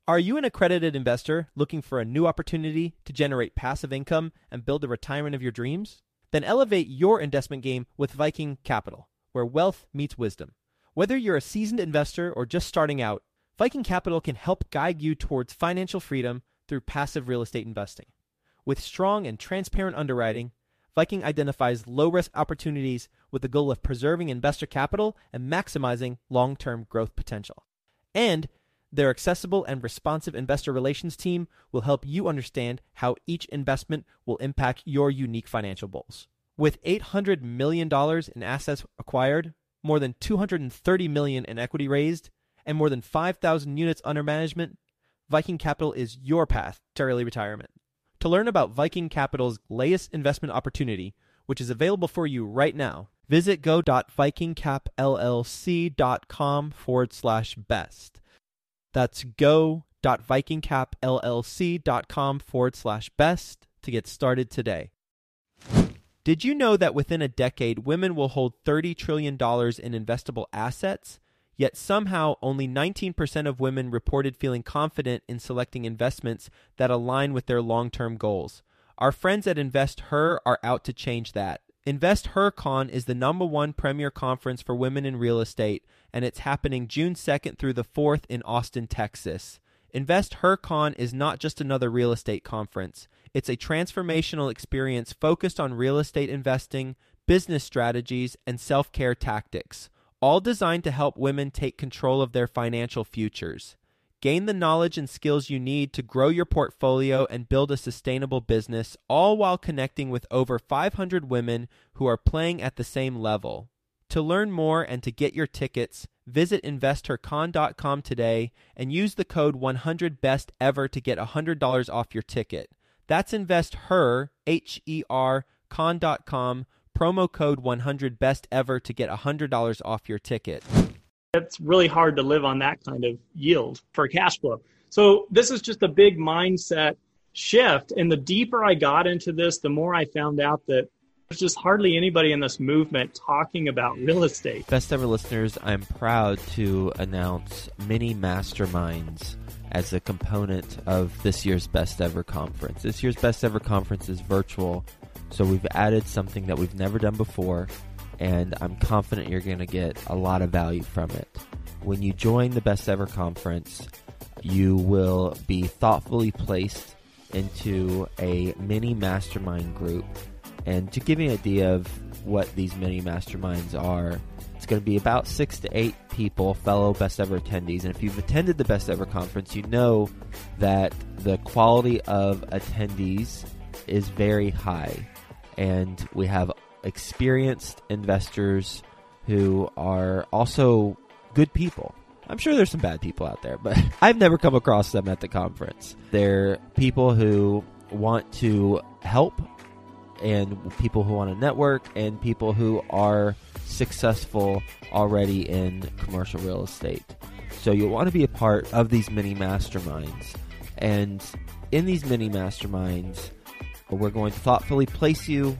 Are you an accredited investor looking for a new opportunity to generate passive income and build the retirement of your dreams? Then elevate your investment game with Viking Capital, where wealth meets wisdom. Whether you're a seasoned investor or just starting out, Viking Capital can help guide you towards financial freedom through passive real estate investing. With strong and transparent underwriting, Viking identifies low-risk opportunities with the goal of preserving investor capital and maximizing long-term growth potential. And their accessible and responsive investor relations team will help you understand how each investment will impact your unique financial goals. With $800 million in assets acquired, more than $230 million in equity raised, and more than 5,000 units under management, Viking Capital is your path to early retirement. To learn about Viking Capital's latest investment opportunity, which is available for you right now, visit go.vikingcapllc.com/best. That's go.vikingcapllc.com/best to get started today. Did you know that within a decade, women will hold $30 trillion in investable assets? Yet somehow only 19% of women reported feeling confident in selecting investments that align with their long-term goals. Our friends at InvestHer are out to change that. InvestHerCon is the #1 premier conference for women in real estate, and it's happening June 2nd through the 4th in Austin, Texas. InvestHerCon is not just another real estate conference. It's a transformational experience focused on real estate investing, business strategies, and self-care tactics, all designed to help women take control of their financial futures. Gain the knowledge and skills you need to grow your portfolio and build a sustainable business, all while connecting with over 500 women who are playing at the same level. To learn more and to get your tickets, visit InvestHerCon.com today and use the code 100BESTEVER to get $100 off your ticket. That's InvestHer, H-E-R, con.com, promo code 100BESTEVER to get $100 off your ticket. It's really hard to live on that kind of yield for cash flow. So this is just a big mindset shift. And the deeper I got into this, the more I found out that there's just hardly anybody in this movement talking about real estate. Best Ever listeners, I'm proud to announce mini masterminds as a component of this year's Best Ever conference. This year's Best Ever conference is virtual, so we've added something that we've never done before, and I'm confident you're going to get a lot of value from it. When you join the Best Ever conference, you will be thoughtfully placed into a mini mastermind group. And to give you an idea of what these mini masterminds are, it's going to be about 6 to 8 people, fellow Best Ever attendees. And if you've attended the Best Ever conference, you know that the quality of attendees is very high. And we have experienced investors who are also good people. I'm sure there's some bad people out there, but I've never come across them at the conference. They're people who want to help, and people who want to network, and people who are successful already in commercial real estate. So you'll want to be a part of these mini masterminds. And in these mini masterminds, we're going to thoughtfully place you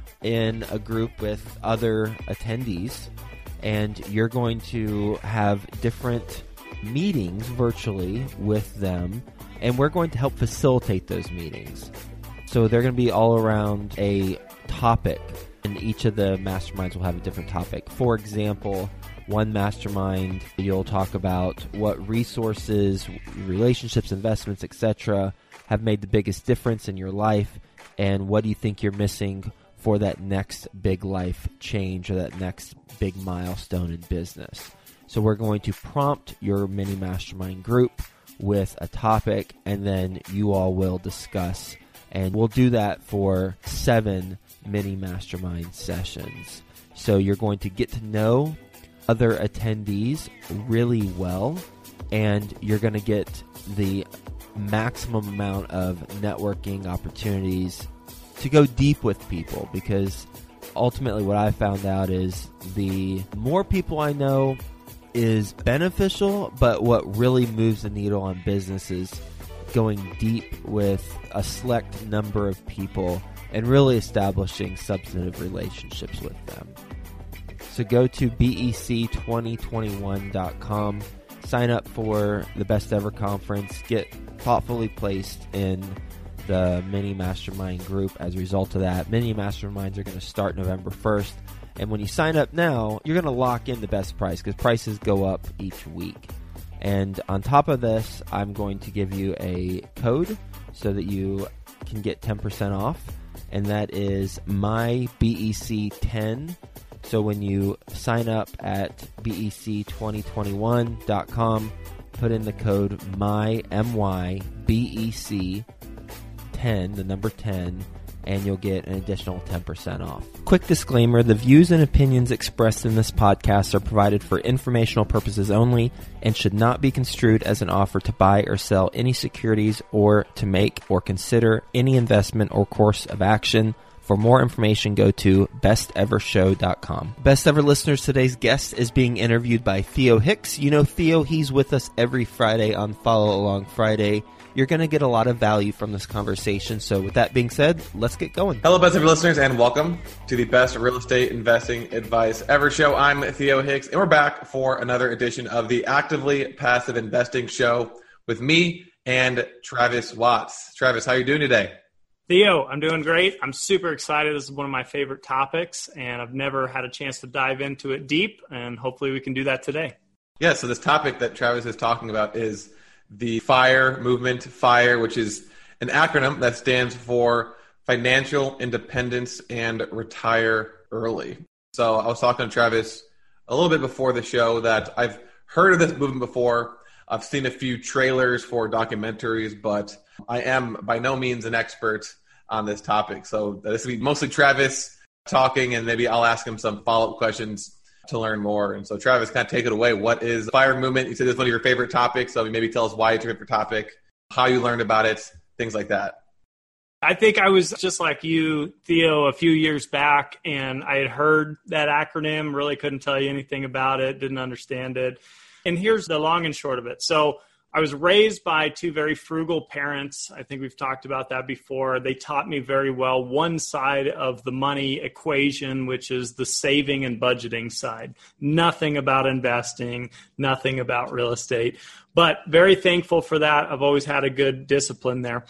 in a group with other attendees, and you're going to have different meetings virtually with them, and we're going to help facilitate those meetings. So they're going to be all around a topic, and each of the masterminds will have a different topic. For example, one mastermind, you'll talk about what resources, relationships, investments, etc. have made the biggest difference in your life, and what do you think you're missing for that next big life change or that next big milestone in business. So we're going to prompt your mini mastermind group with a topic, and then you all will discuss. And we'll do that for 7 mini mastermind sessions. So you're going to get to know other attendees really well, and you're going to get the maximum amount of networking opportunities to go deep with people, because ultimately what I found out is the more people I know is beneficial, but what really moves the needle on business is going deep with a select number of people and really establishing substantive relationships with them. So go to bec2021.com, sign up for the Best Ever Conference, get thoughtfully placed in the mini mastermind group. As a result of that, mini masterminds are going to start November 1st. And when you sign up now, you're going to lock in the best price because prices go up each week. And on top of this, I'm going to give you a code so that you can get 10% off. And that is MyBEC10. So when you sign up at BEC2021.com, put in the code MYBEC10, the number 10, and you'll get an additional 10% off. Quick disclaimer, the views and opinions expressed in this podcast are provided for informational purposes only and should not be construed as an offer to buy or sell any securities or to make or consider any investment or course of action. For more information, go to bestevershow.com. Best Ever listeners, today's guest is being interviewed by Theo Hicks. You know Theo, he's with us every Friday on Follow Along Friday. You're going to get a lot of value from this conversation. So with that being said, let's get going. Hello, Best Ever listeners, and welcome to the Best Real Estate Investing Advice Ever Show. I'm Theo Hicks, and we're back for another edition of the Actively Passive Investing Show with me and Travis Watts. Travis, how are you doing today? Theo, I'm doing great. I'm super excited. This is one of my favorite topics, and I've never had a chance to dive into it deep, and hopefully we can do that today. Yeah, so this topic that Travis is talking about is the FIRE movement, FIRE, which is an acronym that stands for Financial Independence and Retire Early. So I was talking to Travis a little bit before the show that I've heard of this movement before. I've seen a few trailers for documentaries, but I am by no means an expert on this topic. So this will be mostly Travis talking, and maybe I'll ask him some follow-up questions to learn more. And so Travis, kind of take it away. What is the FIRE movement? You said it's one of your favorite topics. So maybe tell us why it's your favorite topic, how you learned about it, things like that. I think I was just like you, Theo, a few years back, and I had heard that acronym, really couldn't tell you anything about it, didn't understand it. And here's the long and short of it. So I was raised by two very frugal parents. I think we've talked about that before. They taught me very well one side of the money equation, which is the saving and budgeting side. Nothing about investing, nothing about real estate, but very thankful for that. I've always had a good discipline there.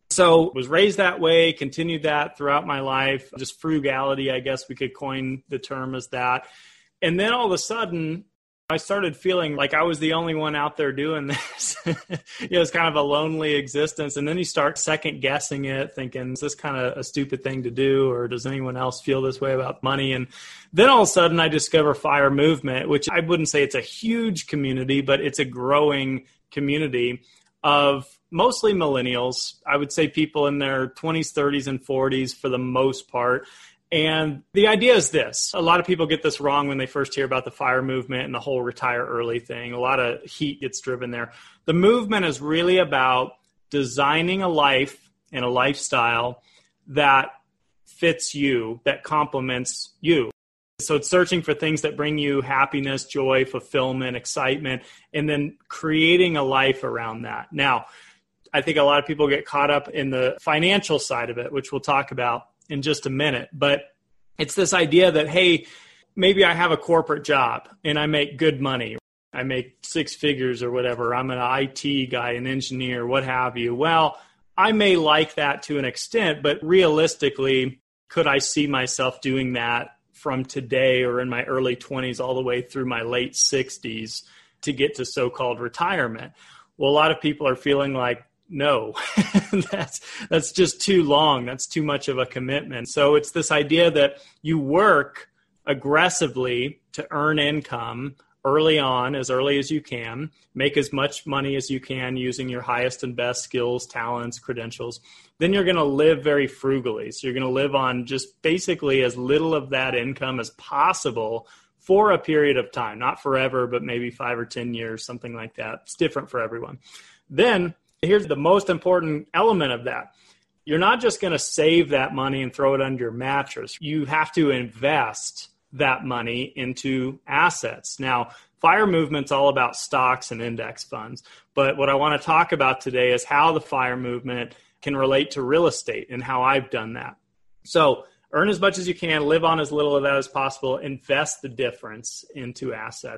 So was raised that way, continued that throughout my life. Just frugality, I guess we could coin the term as that. And then all of a sudden, I started feeling like I was the only one out there doing this. It's kind of a lonely existence. And then you start second guessing it, thinking, is this kind of a stupid thing to do? Or does anyone else feel this way about money? And then all of a sudden I discover FIRE movement, which I wouldn't say it's a huge community, but it's a growing community of mostly millennials. I would say people in their 20s, 30s, and 40s for the most part. And the idea is this. A lot of people get this wrong when they first hear about the FIRE movement and the whole retire early thing. A lot of heat gets driven there. The movement is really about designing a life and a lifestyle that fits you, that complements you. So it's searching for things that bring you happiness, joy, fulfillment, excitement, and then creating a life around that. Now, I think a lot of people get caught up in the financial side of it, which we'll talk about in just a minute. But it's this idea that, hey, maybe I have a corporate job and I make good money. I make six figures or whatever. I'm an IT guy, an engineer, what have you. Well, I may like that to an extent, but realistically, could I see myself doing that from today or in my early 20s all the way through my late 60s to get to so-called retirement? Well, a lot of people are feeling like, no, that's just too long. That's too much of a commitment. So it's this idea that you work aggressively to earn income early on, as early as you can, make as much money as you can using your highest and best skills, talents, credentials. Then you're going to live very frugally. So you're going to live on just basically as little of that income as possible for a period of time, not forever, but maybe 5 or 10 years, something like that. It's different for everyone. Then here's the most important element of that. You're not just going to save that money and throw it under your mattress. You have to invest that money into assets. Now, FIRE movement's all about stocks and index funds. But what I want to talk about today is how the FIRE movement can relate to real estate and how I've done that. So earn as much as you can, live on as little of that as possible, invest the difference into assets.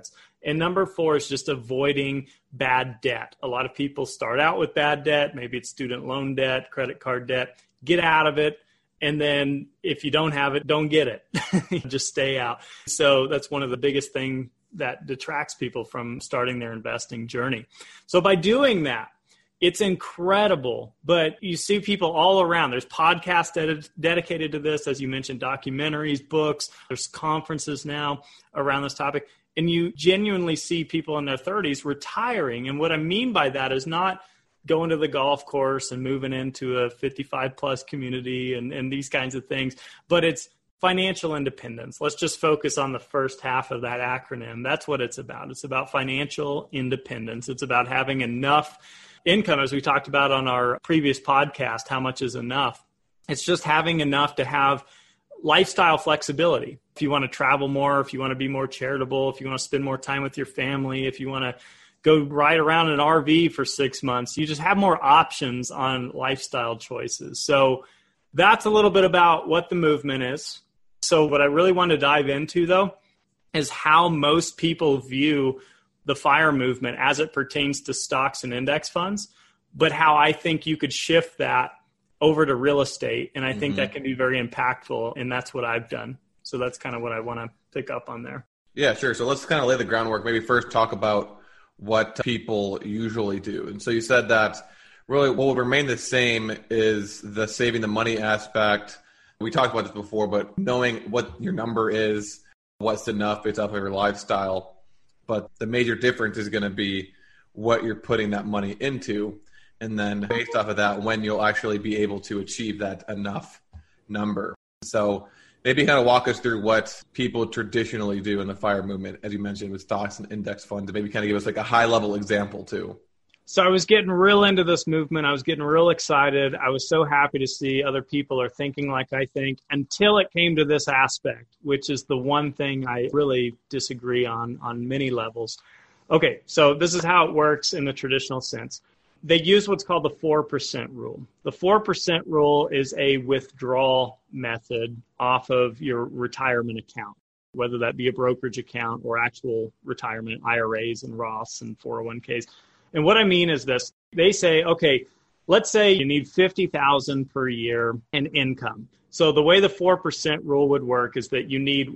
And number 4 is just avoiding bad debt. A lot of people start out with bad debt. Maybe it's student loan debt, credit card debt. Get out of it. And then if you don't have it, don't get it. Just stay out. So that's one of the biggest things that detracts people from starting their investing journey. So by doing that, it's incredible, but you see people all around. There's podcasts dedicated to this, as you mentioned, documentaries, books. There's conferences now around this topic. And you genuinely see people in their 30s retiring. And what I mean by that is not going to the golf course and moving into a 55-plus community and these kinds of things, but it's financial independence. Let's just focus on the first half of that acronym. That's what it's about. It's about financial independence. It's about having enough income, as we talked about on our previous podcast, how much is enough. It's just having enough to have lifestyle flexibility. If you want to travel more, if you want to be more charitable, if you want to spend more time with your family, if you want to go ride around an RV for 6 months, you just have more options on lifestyle choices. So that's a little bit about what the movement is. So what I really want to dive into, though, is how most people view the FIRE movement as it pertains to stocks and index funds, but how I think you could shift that over to real estate. And I think that can be very impactful. And that's what I've done. So that's kind of what I want to pick up on there. Yeah, sure. So let's kind of lay the groundwork. Maybe first talk about what people usually do. And so you said that really what will remain the same is the saving the money aspect. We talked about this before, but knowing what your number is, what's enough based off of your lifestyle. But the major difference is going to be what you're putting that money into. And then based off of that, when you'll actually be able to achieve that enough number. So maybe kind of walk us through what people traditionally do in the FIRE movement, as you mentioned, with stocks and index funds, and maybe kind of give us like a high level example too. So I was getting real into this movement. I was getting real excited. I was so happy to see other people are thinking like I think, until it came to this aspect, which is the one thing I really disagree on many levels. Okay, so this is how it works in the traditional sense. They use what's called the 4% rule. The 4% rule is a withdrawal method off of your retirement account, whether that be a brokerage account or actual retirement IRAs and Roths and 401ks. And what I mean is this. They say, okay, let's say you need $50,000 per year in income. So the way the 4% rule would work is that you need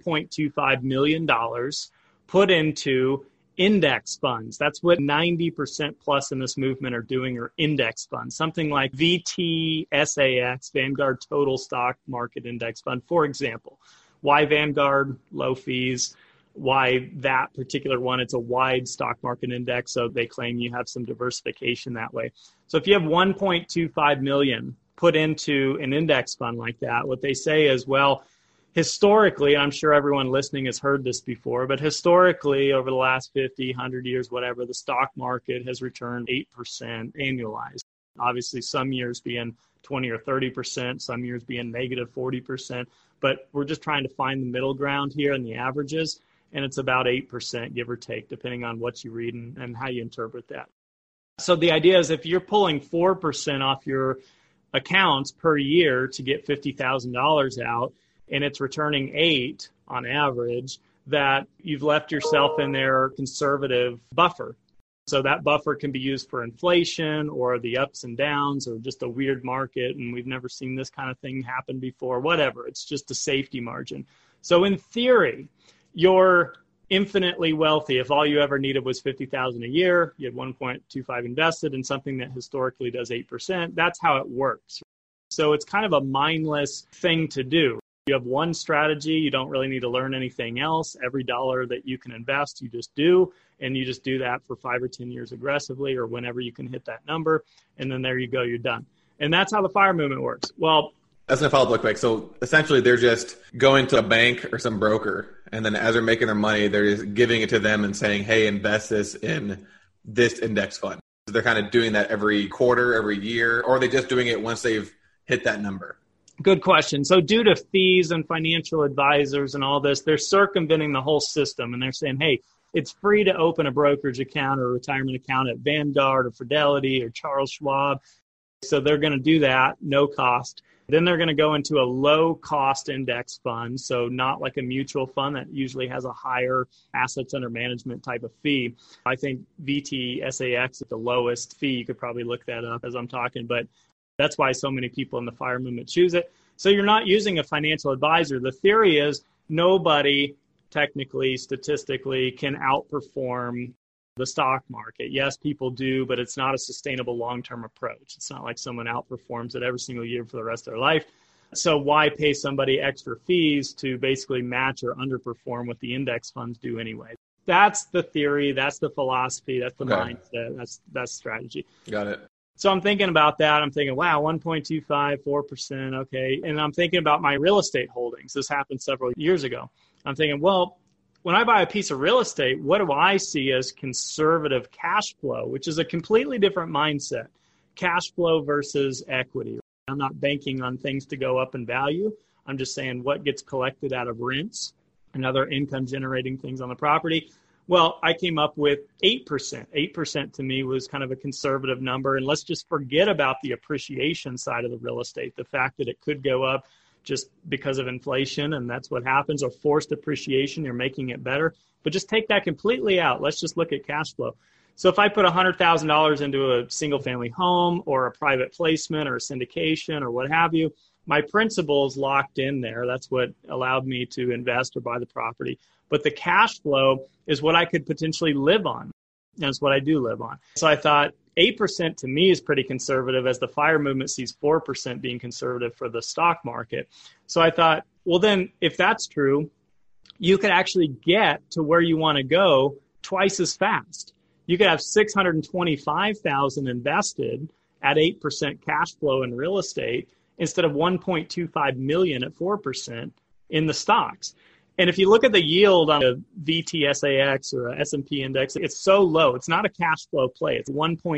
$1.25 million put into index funds. That's what 90% plus in this movement are doing, are index funds. Something like VTSAX, Vanguard Total Stock Market Index Fund, for example. Why Vanguard? Low fees. Why that particular one? It's a wide stock market index, so they claim you have some diversification that way. So if you have 1.25 million put into an index fund like that, what they say is, well, historically, I'm sure everyone listening has heard this before, but historically, over the last 50, 100 years, whatever, the stock market has returned 8% annualized. Obviously, some years being 20 or 30%, some years being negative 40%, but we're just trying to find the middle ground here in the averages. And it's about 8%, give or take, depending on what you read and how you interpret that. So the idea is if you're pulling 4% off your accounts per year to get $50,000 out, and it's returning 8 on average, that you've left yourself in their conservative buffer. So that buffer can be used for inflation or the ups and downs or just a weird market, and we've never seen this kind of thing happen before, whatever. It's just a safety margin. So in theory, you're infinitely wealthy. If all you ever needed was $50,000 a year, you had 1.25 invested in something that historically does 8%. That's how it works. So it's kind of a mindless thing to do. You have one strategy. You don't really need to learn anything else. Every dollar that you can invest, you just do. And you just do that for 5 or 10 years aggressively or whenever you can hit that number. And then there you go, you're done. And that's how the FIRE movement works. Well, that's going to follow up real quick. So essentially, they're just going to a bank or some broker, and then as they're making their money, they're just giving it to them and saying, hey, invest this in this index fund. So they're kind of doing that every quarter, every year, or are they just doing it once they've hit that number? Good question. So due to fees and financial advisors and all this, they're circumventing the whole system, and they're saying, hey, it's free to open a brokerage account or a retirement account at Vanguard or Fidelity or Charles Schwab. So they're going to do that, no cost. Then they're going to go into a low cost index fund. So not like a mutual fund that usually has a higher assets under management type of fee. I think VTSAX is the lowest fee. You could probably look that up as I'm talking, but that's why so many people in the FIRE movement choose it. So you're not using a financial advisor. The theory is nobody technically, statistically can outperform the stock market. Yes, people do, but it's not a sustainable long-term approach. It's not like someone outperforms it every single year for the rest of their life. So why pay somebody extra fees to basically match or underperform what the index funds do anyway? That's the theory. That's the philosophy. That's the mindset. That's strategy. Got it. So I'm thinking about that. I'm thinking, wow, 1.25, 4%. Okay. And I'm thinking about my real estate holdings. This happened several years ago. I'm thinking, well, when I buy a piece of real estate, what do I see as conservative cash flow, which is a completely different mindset, cash flow versus equity. I'm not banking on things to go up in value. I'm just saying what gets collected out of rents and other income generating things on the property. Well, I came up with 8%. 8% to me was kind of a conservative number. And let's just forget about the appreciation side of the real estate, the fact that it could go up just because of inflation, and that's what happens, or forced appreciation, you're making it better. But just take that completely out. Let's just look at cash flow. So if I put $100,000 into a single-family home or a private placement or a syndication or what have you, my principal is locked in there. That's what allowed me to invest or buy the property. But the cash flow is what I could potentially live on. That's what I do live on. So I thought 8% to me is pretty conservative, as the FIRE movement sees 4% being conservative for the stock market. So I thought, well, then if that's true, you could actually get to where you want to go twice as fast. You could have $625,000 invested at 8% cash flow in real estate instead of $1.25 million at 4% in the stocks. And if you look at the yield on a VTSAX or a S&P index, it's so low. It's not a cash flow play. It's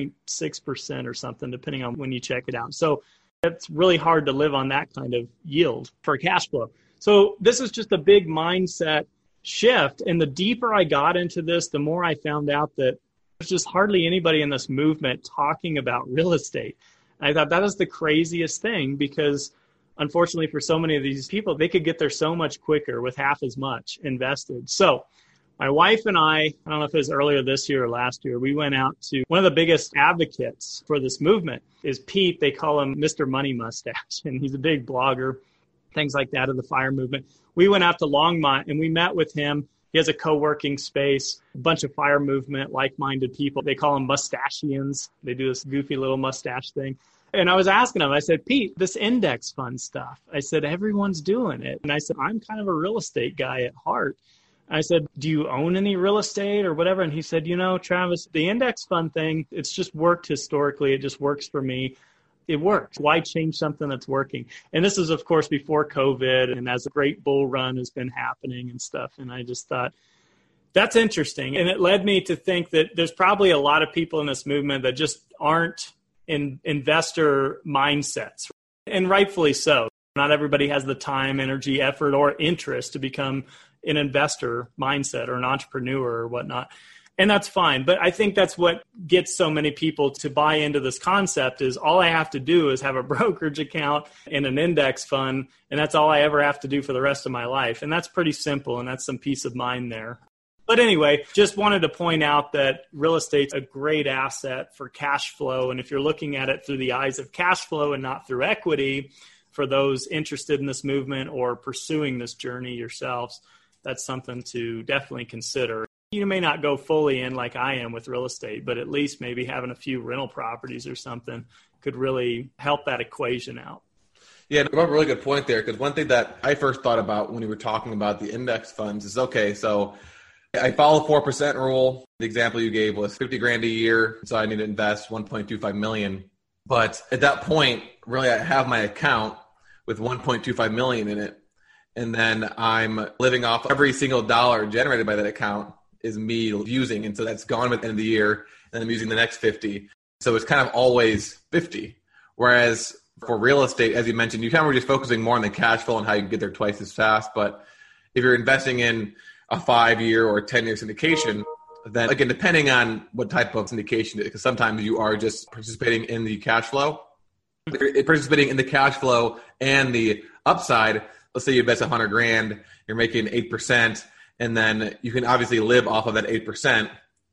1.6% or something, depending on when you check it out. So it's really hard to live on that kind of yield for cash flow. So this is just a big mindset shift. And the deeper I got into this, the more I found out that there's just hardly anybody in this movement talking about real estate. And I thought that is the craziest thing, because unfortunately for so many of these people, they could get there so much quicker with half as much invested. So my wife and I don't know if it was earlier this year or last year, we went out to one of the biggest advocates for this movement is Pete. They call him Mr. Money Mustache, and he's a big blogger, things like that, of the FIRE movement. We went out to Longmont and we met with him. He has a co-working space, a bunch of FIRE movement, like-minded people. They call them mustachians. They do this goofy little mustache thing. And I was asking him, I said, Pete, this index fund stuff, I said, everyone's doing it. And I said, I'm kind of a real estate guy at heart. I said, do you own any real estate or whatever? And he said, Travis, the index fund thing, it's just worked historically. It just works for me. It works. Why change something that's working? And this is, of course, before COVID, and as a great bull run has been happening and stuff. And I just thought, that's interesting. And it led me to think that there's probably a lot of people in this movement that just aren't in investor mindsets, and rightfully so. Not everybody has the time, energy, effort, or interest to become an investor mindset or an entrepreneur or whatnot. And that's fine. But I think that's what gets so many people to buy into this concept is all I have to do is have a brokerage account and an index fund, and that's all I ever have to do for the rest of my life. And that's pretty simple, and that's some peace of mind there. But anyway, just wanted to point out that real estate's a great asset for cash flow. And if you're looking at it through the eyes of cash flow and not through equity, for those interested in this movement or pursuing this journey yourselves, that's something to definitely consider. You may not go fully in like I am with real estate, but at least maybe having a few rental properties or something could really help that equation out. Yeah, you have a really good point there, because one thing that I first thought about when we were talking about the index funds is, okay, so I follow the 4% rule. The example you gave was $50,000 a year, so I need to invest $1.25 million. But at that point, really, I have my account with $1.25 million in it, and then I'm living off every single dollar generated by that account is me using, and so that's gone at the end of the year, and I'm using the next 50. So it's kind of always 50. Whereas for real estate, as you mentioned, you kind of were just focusing more on the cash flow and how you can get there twice as fast. But if you're investing in a 5-year or a 10-year syndication, then again, depending on what type of syndication it is, because sometimes you are just participating in the cash flow, If you're participating in the cash flow and the upside, let's say you invest $100,000, you're making 8%, and then you can obviously live off of that 8%,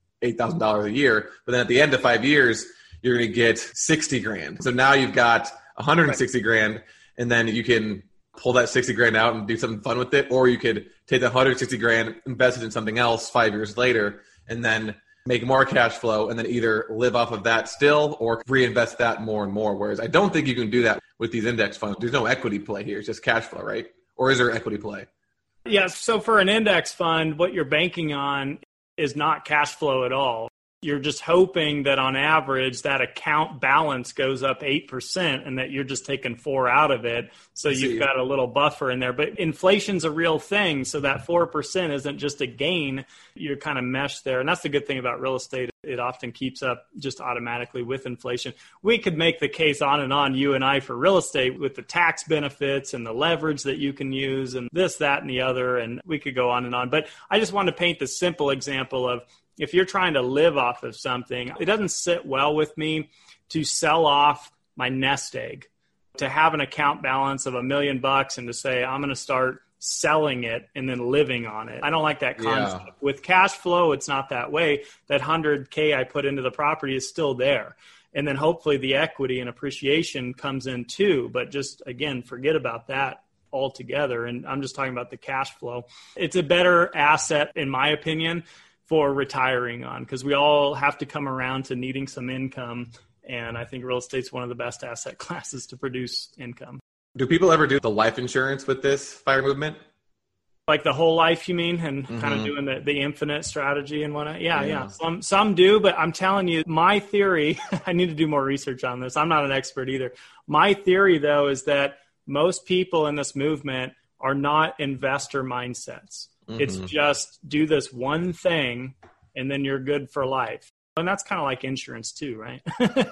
$8,000 a year. But then at the end of 5 years, you're going to get $60,000. So now you've got $160,000, and then you can pull that $60,000 out and do something fun with it, or you could take the $160,000, invest it in something else 5 years later, and then make more cash flow, and then either live off of that still or reinvest that more and more. Whereas I don't think you can do that with these index funds. There's no equity play here. It's just cash flow, right? Or is there equity play? Yes. So for an index fund, what you're banking on is not cash flow at all. You're just hoping that on average that account balance goes up 8% and that you're just taking 4 out of it. So you've got a little buffer in there. But inflation's a real thing. So that 4% isn't just a gain. You're kind of meshed there. And that's the good thing about real estate. It often keeps up just automatically with inflation. We could make the case on and on, you and I, for real estate with the tax benefits and the leverage that you can use and this, that, and the other. And we could go on and on. But I just want to paint the simple example of, if you're trying to live off of something, it doesn't sit well with me to sell off my nest egg, to have an account balance of $1 million and to say, I'm going to start selling it and then living on it. I don't like that concept. Yeah. With cash flow, it's not that way. That $100K I put into the property is still there. And then hopefully the equity and appreciation comes in too. But just, again, forget about that altogether. And I'm just talking about the cash flow. It's a better asset, in my opinion, for retiring on, because we all have to come around to needing some income. And I think real estate's one of the best asset classes to produce income. Do people ever do the life insurance with this FIRE movement? Like the whole life, you mean? And kind of doing the infinite strategy and whatnot? Yeah. Some do, but I'm telling you, my theory, I need to do more research on this. I'm not an expert either. My theory, though, is that most people in this movement are not investor mindsets. It's just do this one thing and then you're good for life. And that's kind of like insurance too, right?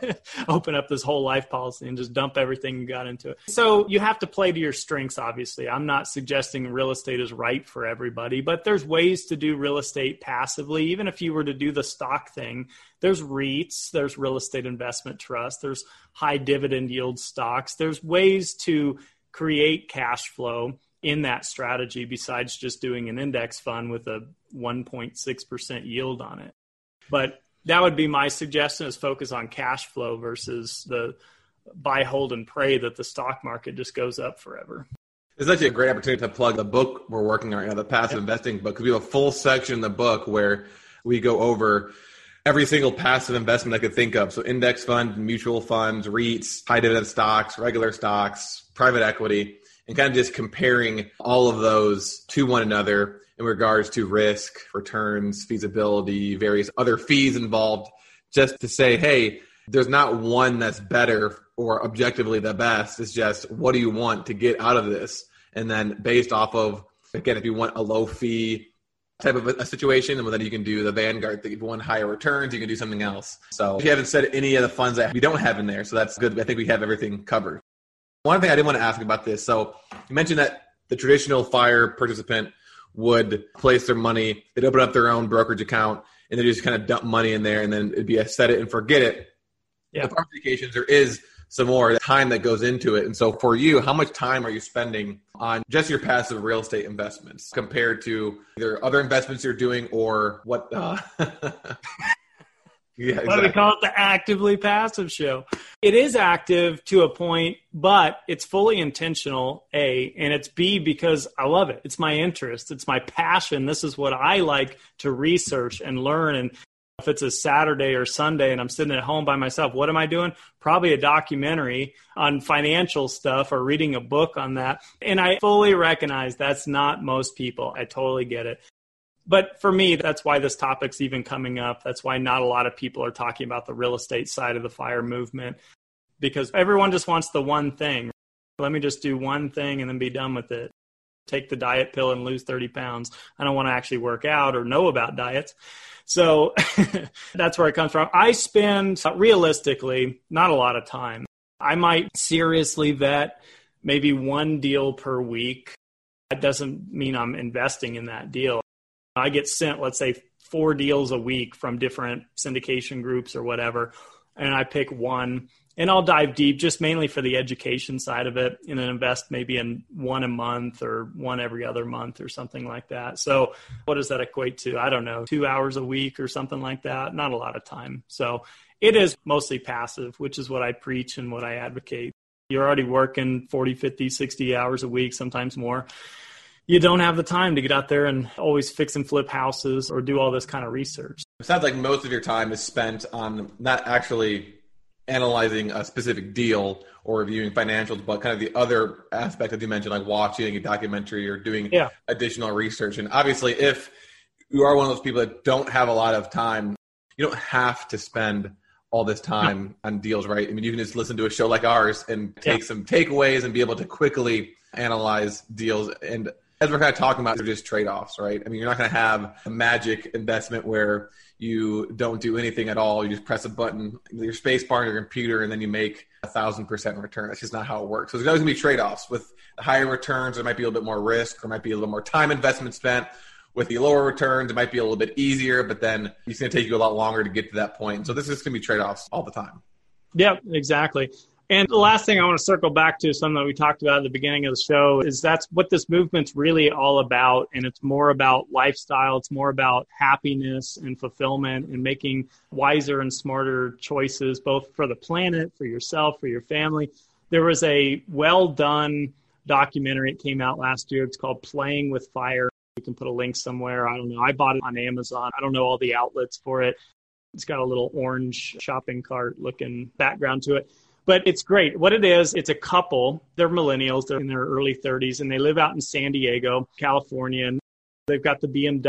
Open up this whole life policy and just dump everything you got into it. So you have to play to your strengths, obviously. I'm not suggesting real estate is right for everybody, but there's ways to do real estate passively. Even if you were to do the stock thing, there's REITs, there's real estate investment trusts, there's high dividend yield stocks. There's ways to create cash flow in that strategy besides just doing an index fund with a 1.6% yield on it. But that would be my suggestion, is focus on cash flow versus the buy, hold, and pray that the stock market just goes up forever. It's actually a great opportunity to plug the book we're working on right now, the Passive Investing book, because we have a full section in the book where we go over every single passive investment I could think of. So index funds, mutual funds, REITs, high dividend stocks, regular stocks, private equity, and kind of just comparing all of those to one another in regards to risk, returns, feasibility, various other fees involved, just to say, hey, there's not one that's better or objectively the best. It's just, what do you want to get out of this? And then based off of, again, if you want a low fee type of a situation, and then you can do the Vanguard thing. If you want higher returns, you can do something else. So if you haven't said any of the funds that we don't have in there, so that's good. I think we have everything covered. One thing I did want to ask about this. So you mentioned that the traditional FIRE participant would place their money, they'd open up their own brokerage account, and they just kind of dump money in there, and then it'd be a set it and forget it. Yeah. The applications, there is some more time that goes into it. And so for you, how much time are you spending on just your passive real estate investments compared to either other investments you're doing or what? Yeah, exactly. Why do we call it the Actively Passive Show? It is active to a point, but it's fully intentional, A, and it's B, because I love it. It's my interest. It's my passion. This is what I like to research and learn. And if it's a Saturday or Sunday and I'm sitting at home by myself, what am I doing? Probably a documentary on financial stuff or reading a book on that. And I fully recognize that's not most people. I totally get it. But for me, that's why this topic's even coming up. That's why not a lot of people are talking about the real estate side of the FIRE movement, because everyone just wants the one thing. Let me just do one thing and then be done with it. Take the diet pill and lose 30 pounds. I don't want to actually work out or know about diets. So that's where it comes from. I spend, realistically, not a lot of time. I might seriously vet maybe one deal per week. That doesn't mean I'm investing in that deal. I get sent, let's say, 4 deals a week from different syndication groups or whatever. and I pick one. And I'll dive deep just mainly for the education side of it and then invest maybe in one a month or one every other month or something like that. So what does that equate to? I don't know, 2 hours a week or something like that. Not a lot of time. So it is mostly passive, which is what I preach and what I advocate. You're already working 40, 50, 60 hours a week, sometimes more. You don't have the time to get out there and always fix and flip houses or do all this kind of research. It sounds like most of your time is spent on not actually analyzing a specific deal or reviewing financials, but kind of the other aspect that you mentioned, like watching a documentary or doing additional research. And obviously, if you are one of those people that don't have a lot of time, you don't have to spend all this time on deals, right? I mean, you can just listen to a show like ours and take some takeaways and be able to quickly analyze deals. And as we're kind of talking about, they're just trade-offs, right? I mean, you're not going to have a magic investment where you don't do anything at all. You just press a button, your space bar on your computer, and then you make 1,000% return. That's just not how it works. So there's always going to be trade-offs. With the higher returns, there might be a little bit more risk, or might be a little more time investment spent. With the lower returns, it might be a little bit easier, but then it's going to take you a lot longer to get to that point. So this is going to be trade-offs all the time. Yeah, exactly. And the last thing I want to circle back to, something that we talked about at the beginning of the show, is that's what this movement's really all about. And it's more about lifestyle. It's more about happiness and fulfillment and making wiser and smarter choices, both for the planet, for yourself, for your family. There was a well-done documentary. It came out last year. It's called Playing with Fire. You can put a link somewhere. I don't know. I bought it on Amazon. I don't know all the outlets for it. It's got a little orange shopping cart looking background to it. But it's great. What it is, it's a couple. They're millennials. They're in their early 30s, and they live out in San Diego, California. And they've got the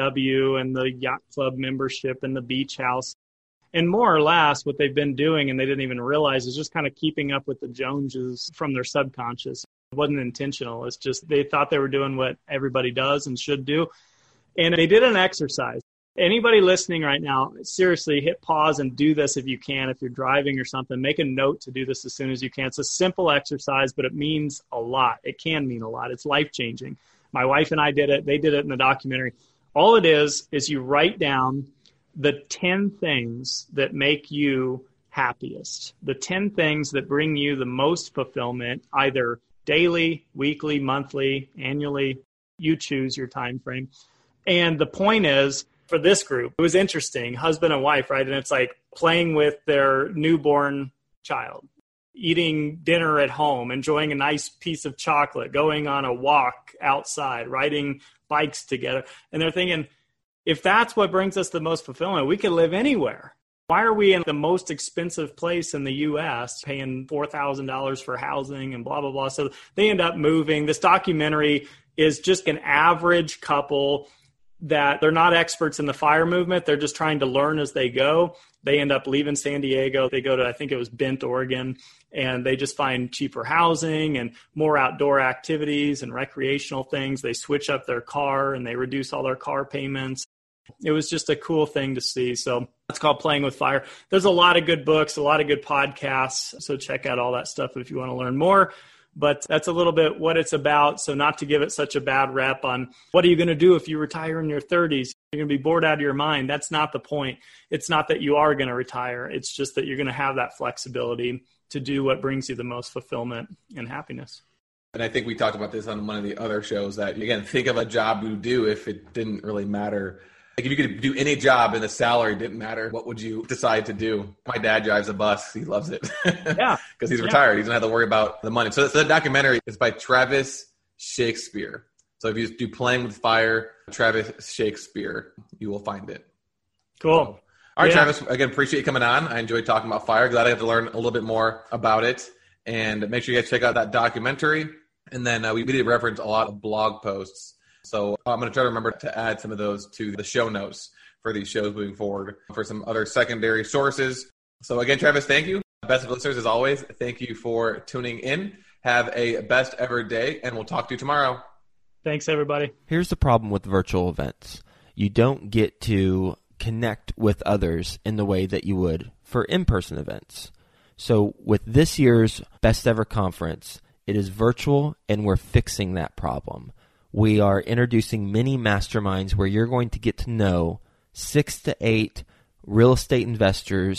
BMW and the yacht club membership and the beach house. And more or less what they've been doing, and they didn't even realize, is just kind of keeping up with the Joneses from their subconscious. It wasn't intentional. It's just they thought they were doing what everybody does and should do. And they did an exercise. Anybody listening right now, seriously, hit pause and do this if you can. If you're driving or something, make a note to do this as soon as you can. It's a simple exercise, but it means a lot. It can mean a lot. It's life-changing. My wife and I did it. They did it in the documentary. All it is you write down the 10 things that make you happiest, the 10 things that bring you the most fulfillment, either daily, weekly, monthly, annually. You choose your time frame. And the point is, for this group, it was interesting, husband and wife, right? And it's like playing with their newborn child, eating dinner at home, enjoying a nice piece of chocolate, going on a walk outside, riding bikes together. And they're thinking, if that's what brings us the most fulfillment, we could live anywhere. Why are we in the most expensive place in the U.S. paying $4,000 for housing and blah, blah, blah? So they end up moving. This documentary is just an average couple that they're not experts in the fire movement. They're just trying to learn as they go. They end up leaving San Diego. They go to, I think it was Bend, Oregon, and they just find cheaper housing and more outdoor activities and recreational things. They switch up their car and they reduce all their car payments. It was just a cool thing to see. So it's called Playing with Fire. There's a lot of good books, a lot of good podcasts. So check out all that stuff if you want to learn more. But that's a little bit what it's about. So not to give it such a bad rep on what are you going to do if you retire in your 30s? You're going to be bored out of your mind. That's not the point. It's not that you are going to retire. It's just that you're going to have that flexibility to do what brings you the most fulfillment and happiness. And I think we talked about this on one of the other shows that, again, think of a job you do if it didn't really matter. Like if you could do any job and the salary didn't matter, what would you decide to do? My dad drives a bus. He loves it. Yeah. Because he's retired. He doesn't have to worry about the money. So the documentary is by Travis Shakespeare. So if you do Playing with Fire, Travis Shakespeare, you will find it. Cool. So, all right, Travis, again, appreciate you coming on. I enjoyed talking about fire. Glad I got to learn a little bit more about it. And make sure you guys check out that documentary. And then we did reference a lot of blog posts. So I'm going to try to remember to add some of those to the show notes for these shows moving forward for some other secondary sources. So again, Travis, thank you. Best of listeners, as always, thank you for tuning in. Have a best ever day, and we'll talk to you tomorrow. Thanks, everybody. Here's the problem with virtual events. You don't get to connect with others in the way that you would for in-person events. So with this year's Best Ever Conference, it is virtual, and we're fixing that problem. We are introducing mini masterminds where you're going to get to know 6 to 8 real estate investors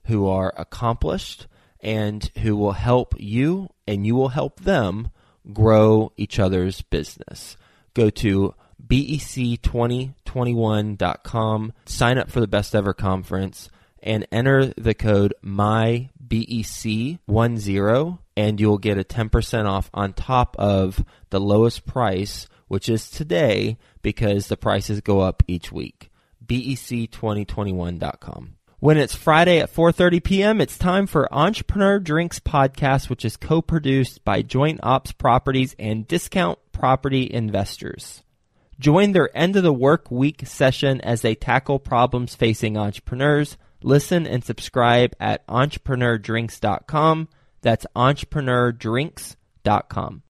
who are accomplished and who will help you and you will help them grow each other's business. Go to BEC2021.com, sign up for the Best Ever Conference, and enter the code MyBEC10, and you'll get a 10% off on top of the lowest price, which is today, because the prices go up each week. BEC2021.com. When it's Friday at 4:30 p.m., it's time for Entrepreneur Drinks Podcast, which is co-produced by Joint Ops Properties and Discount Property Investors. Join their end of the work week session as they tackle problems facing entrepreneurs. Listen and subscribe at entrepreneurdrinks.com. That's entrepreneurdrinks.com.